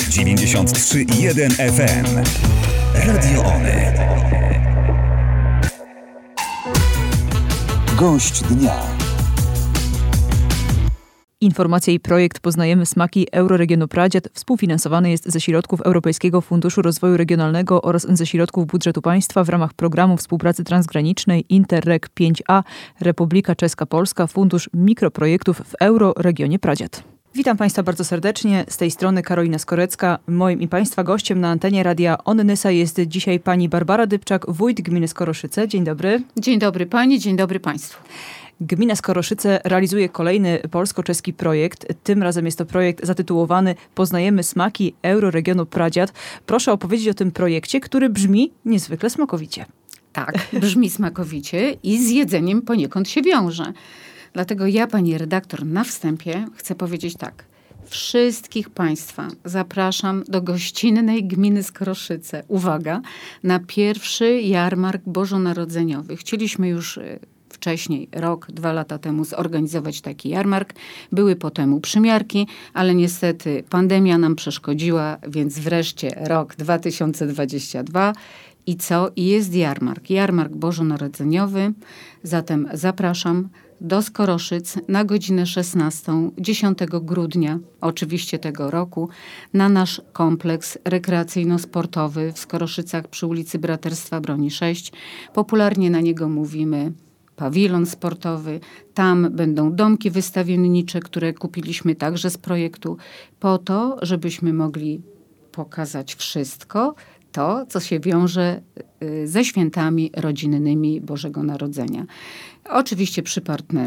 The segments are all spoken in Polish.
93,1 FM. Radio One. Gość dnia. Informacje i projekt Poznajemy smaki Euroregionu Pradziad współfinansowany jest ze środków Europejskiego Funduszu Rozwoju Regionalnego oraz ze środków budżetu państwa w ramach programu współpracy transgranicznej Interreg 5A Republika Czeska-Polska Fundusz Mikroprojektów w Euroregionie Pradziad. Witam Państwa bardzo serdecznie. Z tej strony Karolina Skorecka. Moim i Państwa gościem na antenie Radia Onnysa jest dzisiaj pani Barbara Dybczak, wójt gminy Skoroszyce. Dzień dobry. Dzień dobry Pani, dzień dobry Państwu. Gmina Skoroszyce realizuje kolejny polsko-czeski projekt. Tym razem jest to projekt zatytułowany Poznajemy smaki Euroregionu Pradziad. Proszę opowiedzieć o tym projekcie, który brzmi niezwykle smakowicie. Tak, brzmi smakowicie i z jedzeniem poniekąd się wiąże. Dlatego ja, pani redaktor, na wstępie chcę powiedzieć tak. Wszystkich Państwa zapraszam do gościnnej gminy Skoroszyce. Uwaga, na pierwszy jarmark bożonarodzeniowy. Chcieliśmy już wcześniej, rok, 2 lata temu zorganizować taki jarmark. Były po temu przymiarki, ale niestety pandemia nam przeszkodziła, więc wreszcie rok 2022 i co? I jest jarmark bożonarodzeniowy. Zatem zapraszam do Skoroszyc na godzinę 16, 10 grudnia oczywiście tego roku na nasz kompleks rekreacyjno-sportowy w Skoroszycach przy ulicy Braterstwa Broni 6. Popularnie na niego mówimy pawilon sportowy. Tam będą domki wystawiennicze, które kupiliśmy także z projektu po to, żebyśmy mogli pokazać wszystko to, co się wiąże ze świętami rodzinnymi Bożego Narodzenia. Oczywiście przy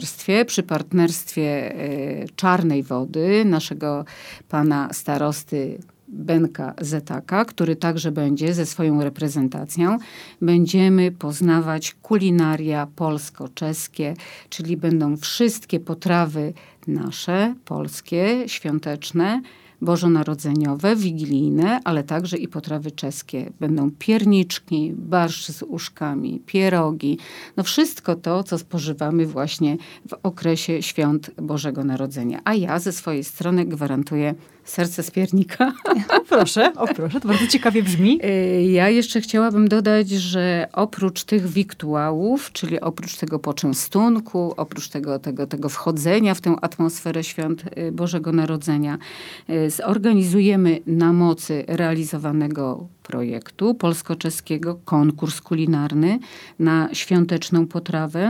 partnerstwie Czarnej Wody, naszego pana starosty Benka Zetaka, który także będzie ze swoją reprezentacją. Będziemy poznawać kulinaria polsko-czeskie, czyli będą wszystkie potrawy nasze, polskie, świąteczne, bożonarodzeniowe, wigilijne, ale także i potrawy czeskie. Będą pierniczki, barszcz z uszkami, pierogi. No wszystko to, co spożywamy właśnie w okresie świąt Bożego Narodzenia. A ja ze swojej strony gwarantuję serce z piernika. Proszę, to bardzo ciekawie brzmi. Ja jeszcze chciałabym dodać, że oprócz tych wiktuałów, czyli oprócz tego poczęstunku, oprócz tego wchodzenia w tę atmosferę świąt Bożego Narodzenia, zorganizujemy na mocy realizowanego projektu polsko-czeskiego konkurs kulinarny na świąteczną potrawę.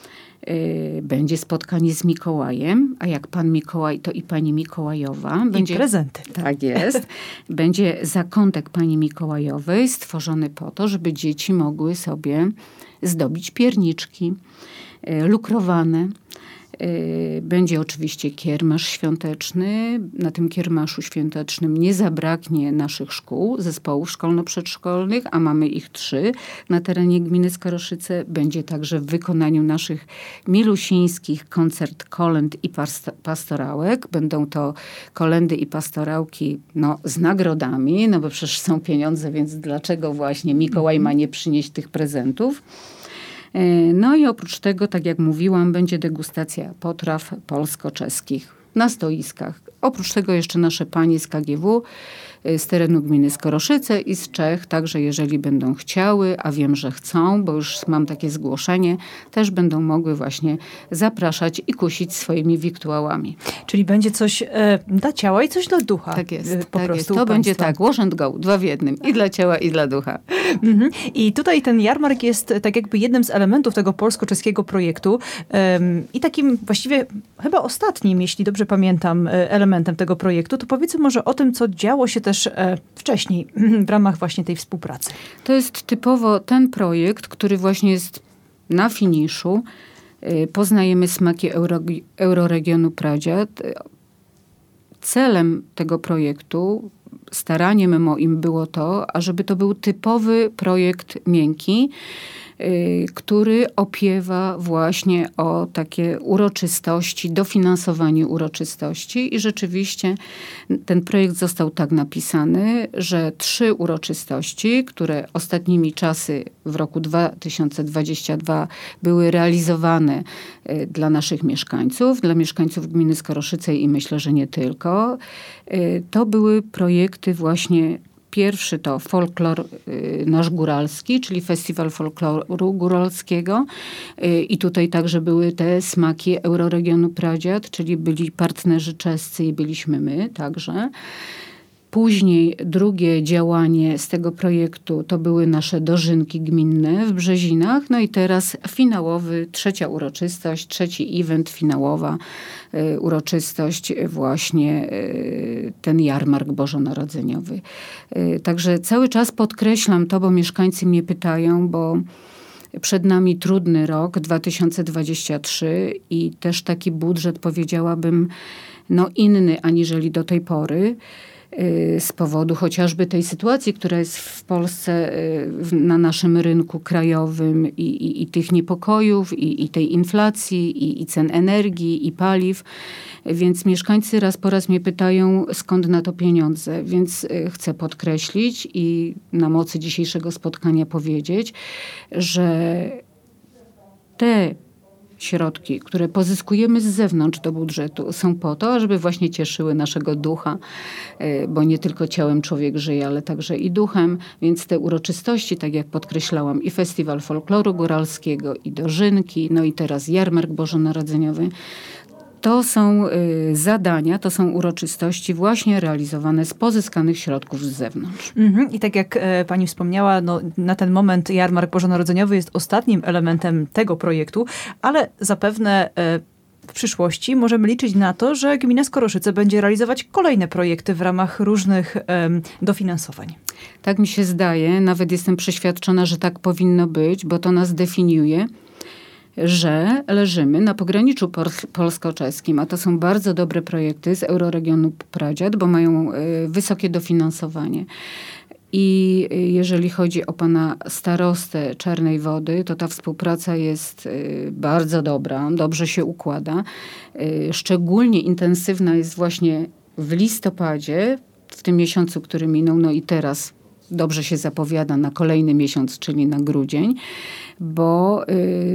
Będzie spotkanie z Mikołajem, a jak pan Mikołaj, to i pani Mikołajowa. I prezenty. Tak jest. Będzie zakątek pani Mikołajowej stworzony po to, żeby dzieci mogły sobie zdobić pierniczki lukrowane. Będzie oczywiście kiermasz świąteczny. Na tym kiermaszu świątecznym nie zabraknie naszych szkół, zespołów szkolno-przedszkolnych, a mamy ich 3 na terenie gminy Skoroszyce. Będzie także w wykonaniu naszych milusińskich koncert kolęd i pastorałek. Będą to kolendy i pastorałki z nagrodami, bo przecież są pieniądze, więc dlaczego właśnie Mikołaj ma nie przynieść tych prezentów? No i oprócz tego, tak jak mówiłam, będzie degustacja potraw polsko-czeskich na stoiskach. Oprócz tego jeszcze nasze panie z KGW, z terenu gminy Skoroszyce i z Czech, także jeżeli będą chciały, a wiem, że chcą, bo już mam takie zgłoszenie, też będą mogły właśnie zapraszać i kusić swoimi wiktuałami. Czyli będzie coś dla ciała i coś dla ducha. Tak jest. Po prostu to będzie tak, wash and go, 2 w jednym. I dla ciała, i dla ducha. I tutaj ten jarmark jest tak jakby jednym z elementów tego polsko-czeskiego projektu i takim właściwie chyba ostatnim, jeśli dobrze pamiętam, elementem tego projektu. To powiedzmy może o tym, co działo się też wcześniej w ramach właśnie tej współpracy. To jest typowo ten projekt, który właśnie jest na finiszu. Poznajemy smaki Euroregionu Pradziad. Celem tego projektu, staraniem moim było to, ażeby to był typowy projekt miękki, który opiewa właśnie o takie uroczystości, dofinansowanie uroczystości i rzeczywiście ten projekt został tak napisany, że 3 uroczystości, które ostatnimi czasy w roku 2022 były realizowane dla naszych mieszkańców, dla mieszkańców gminy Skoroszyce i myślę, że nie tylko, to były projekty właśnie. Pierwszy to folklor nasz góralski, czyli Festiwal Folkloru Góralskiego. I tutaj także były te smaki Euroregionu Pradziad, czyli byli partnerzy czescy i byliśmy my także. Później drugie działanie z tego projektu to były nasze dożynki gminne w Brzezinach. No i teraz finałowy, trzecia uroczystość, trzeci event, finałowa uroczystość, właśnie ten jarmark bożonarodzeniowy. Także cały czas podkreślam to, bo mieszkańcy mnie pytają, bo przed nami trudny rok 2023 i też taki budżet, powiedziałabym, inny aniżeli do tej pory. Z powodu chociażby tej sytuacji, która jest w Polsce na naszym rynku krajowym i tych niepokojów, i tej inflacji, i cen energii, i paliw. Więc mieszkańcy raz po raz mnie pytają, skąd na to pieniądze. Więc chcę podkreślić i na mocy dzisiejszego spotkania powiedzieć, że te środki, które pozyskujemy z zewnątrz do budżetu, są po to, żeby właśnie cieszyły naszego ducha, bo nie tylko ciałem człowiek żyje, ale także i duchem. Więc te uroczystości, tak jak podkreślałam, i Festiwal Folkloru Góralskiego, i dożynki, no i teraz jarmark bożonarodzeniowy, to są zadania, to są uroczystości właśnie realizowane z pozyskanych środków z zewnątrz. I tak jak pani wspomniała, na ten moment jarmark bożonarodzeniowy jest ostatnim elementem tego projektu, ale zapewne w przyszłości możemy liczyć na to, że gmina Skoroszyce będzie realizować kolejne projekty w ramach różnych dofinansowań. Tak mi się zdaje, nawet jestem przeświadczona, że tak powinno być, bo to nas definiuje, że leżymy na pograniczu polsko-czeskim, a to są bardzo dobre projekty z Euroregionu Pradziad, bo mają wysokie dofinansowanie. I jeżeli chodzi o pana starostę Czarnej Wody, to ta współpraca jest bardzo dobra, dobrze się układa. Szczególnie intensywna jest właśnie w listopadzie, w tym miesiącu, który minął, no i teraz dobrze się zapowiada na kolejny miesiąc, czyli na grudzień, bo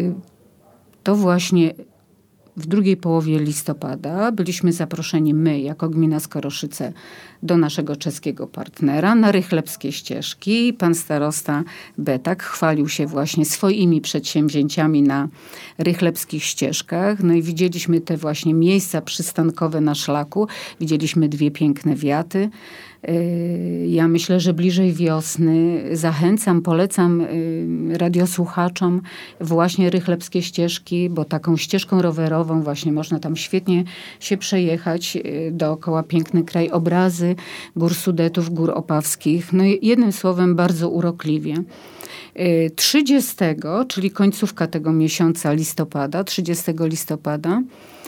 to właśnie w drugiej połowie listopada byliśmy zaproszeni my, jako gmina Skoroszyce, do naszego czeskiego partnera na Rychlebskie Ścieżki. Pan starosta Betak chwalił się właśnie swoimi przedsięwzięciami na Rychlebskich Ścieżkach. No i widzieliśmy te właśnie miejsca przystankowe na szlaku. Widzieliśmy 2 piękne wiaty. Ja myślę, że bliżej wiosny zachęcam, polecam radiosłuchaczom właśnie Rychlebskie Ścieżki, bo taką ścieżką rowerową właśnie można tam świetnie się przejechać. Dookoła piękny krajobrazy gór Sudetów, gór Opawskich. No i jednym słowem bardzo urokliwie. 30, czyli końcówka tego miesiąca listopada, 30 listopada,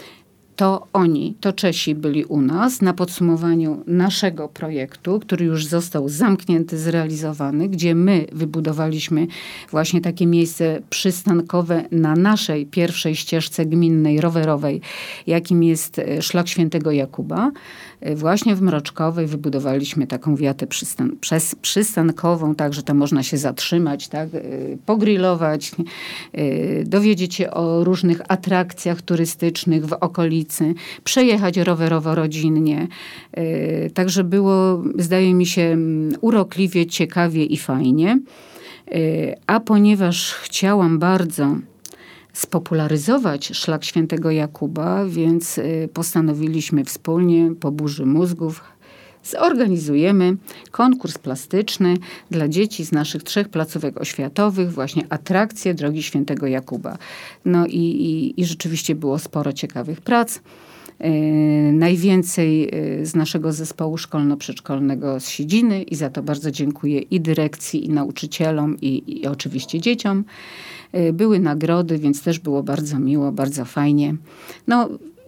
to Czesi byli u nas na podsumowaniu naszego projektu, który już został zamknięty, zrealizowany, gdzie my wybudowaliśmy właśnie takie miejsce przystankowe na naszej pierwszej ścieżce gminnej, rowerowej, jakim jest Szlak Świętego Jakuba. Właśnie w Mroczkowej wybudowaliśmy taką wiatę przystankową, tak, że tam można się zatrzymać, tak, pogrillować, dowiedzieć się o różnych atrakcjach turystycznych w okolicy, przejechać rowerowo rodzinnie. Także było, zdaje mi się, urokliwie, ciekawie i fajnie. A ponieważ chciałam bardzo spopularyzować Szlak Świętego Jakuba, więc postanowiliśmy wspólnie po burzy mózgów zorganizujemy konkurs plastyczny dla dzieci z naszych 3 placówek oświatowych, właśnie atrakcje Drogi Świętego Jakuba. No i rzeczywiście było sporo ciekawych prac. Najwięcej z naszego zespołu szkolno-przedszkolnego z Siedziny i za to bardzo dziękuję i dyrekcji, i nauczycielom, i oczywiście dzieciom. Były nagrody, więc też było bardzo miło, bardzo fajnie. No,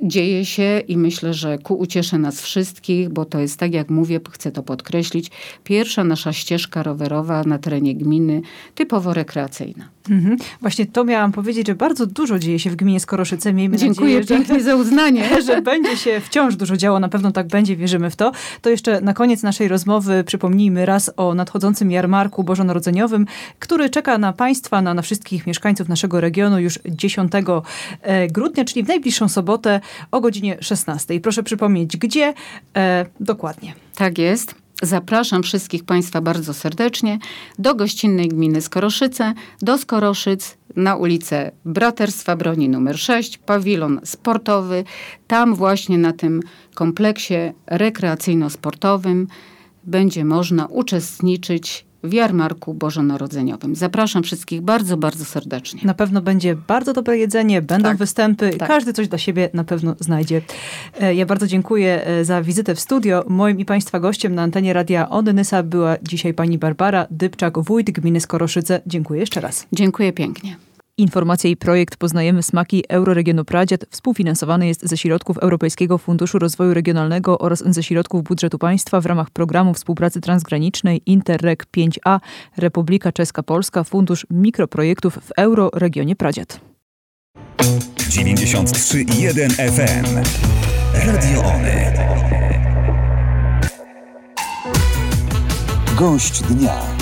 dzieje się i myślę, że ku uciesze nas wszystkich, bo to jest, tak jak mówię, chcę to podkreślić, pierwsza nasza ścieżka rowerowa na terenie gminy, typowo rekreacyjna. Właśnie to miałam powiedzieć, że bardzo dużo dzieje się w gminie Skoroszyce. Miejmy Dziękuję nadzieję, pięknie za uznanie. że będzie się wciąż dużo działo. Na pewno tak będzie, wierzymy w to. To jeszcze na koniec naszej rozmowy przypomnijmy raz o nadchodzącym jarmarku bożonarodzeniowym, który czeka na Państwa, na wszystkich mieszkańców naszego regionu już 10 grudnia, czyli w najbliższą sobotę o godzinie 16. Proszę przypomnieć, gdzie dokładnie. Tak jest. Zapraszam wszystkich Państwa bardzo serdecznie do gościnnej gminy Skoroszyce, do Skoroszyc na ulicę Braterstwa Broni nr 6, pawilon sportowy. Tam właśnie na tym kompleksie rekreacyjno-sportowym będzie można uczestniczyć w jarmarku bożonarodzeniowym. Zapraszam wszystkich bardzo, bardzo serdecznie. Na pewno będzie bardzo dobre jedzenie, będą występy. Tak. Każdy coś dla siebie na pewno znajdzie. Ja bardzo dziękuję za wizytę w studio. Moim i Państwa gościem na antenie Radia Onysa była dzisiaj pani Barbara Dybczak, wójt gminy Skoroszyce. Dziękuję jeszcze raz. Dziękuję pięknie. Informacje i projekt Poznajemy smaki Euroregionu Pradziad współfinansowany jest ze środków Europejskiego Funduszu Rozwoju Regionalnego oraz ze środków budżetu państwa w ramach programu współpracy transgranicznej Interreg 5A Republika Czeska-Polska Fundusz Mikroprojektów w Euroregionie Pradziad. 93,1 FM. Radio Ony. Gość dnia.